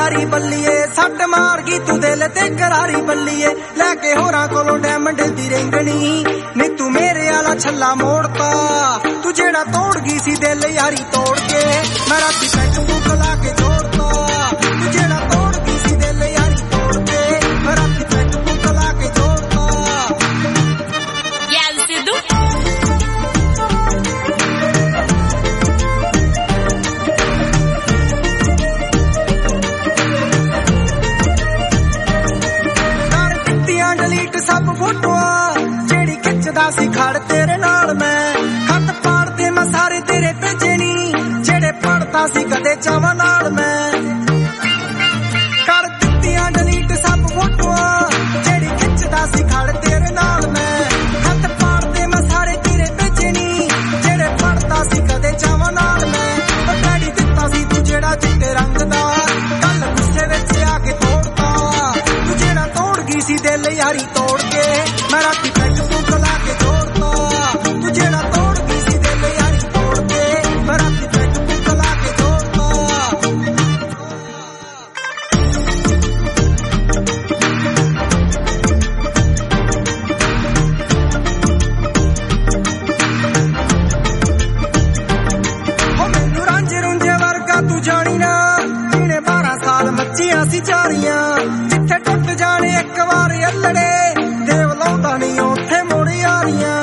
यारी बल्लीए सट मार गई तू दिल ते करारी बल्लीए लैके होरां कोलों डायमंड दी रिंगनी नी तू मेरे आला छल्ला मोड़ता तू जेड़ा तोड़ गई सी दिल यारी तोड़ के मैं राती पैक पुक ला के जोड़ता तू जेड़ा तोड़ गई सी दिल यारी तोड़ के मैं राती पैक पुक ला के जोड़ता याद सिद्धू डिलीट सब फोटोआं जेड़ी खिचदा सी खड़ तेरे नाल मैं खत पाड़ते मैं सारे तेरे भेजे नी जेड़े पढ़दा सी कदे चावां नाल मैं कर दित्तियां डिलीट सब फोटोआं जेड़ी खिचदा सी खड़ तेरे नाल मैं खत पाड़ते मैं सारे तेरे भेजे नी जेड़े पढ़दा सी कदे चावां नाल मैं ओ डैडी दित्ता सी तू जेड़ा चिट्टे रंग दा कल गुस्से विच आके तोड़ता तू जेड़ा तोड़ गई सी दिल यारी तोड़ के मैं राती पैक पुक ला के जोड़ता तू जेड़ा तोड़ गई सी दिल यारी तोड़ के मैं राती पैक पुक ला के जोड़ता हो मैनू रांझे रुंझे वर्गा तू जानी ना इने 12 साल मच्चियां सी जारियां जिथे टुट जाने एक बार अल्लड़े देव लाउंदा नहीं उत्थे मुड़ यारियां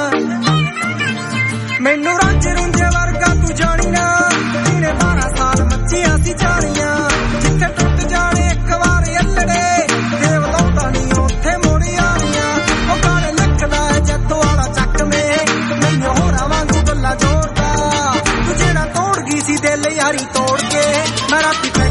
मैनू रांझे रुंझे वर्गा तू जानी ना इने 12 साल मच्चियां सी जारियां जिथे टुट जाने एक बार अल्लड़े देव लाउंदा नहीं उत्थे मुड़ यारियां ओ गाने लिखदा है जत्तो वाला चक में मैनू होरां वांगू गल्लां जोड़दा तू जेड़ा तोड़ गई सी दिल यारी तोड़ के मैं राती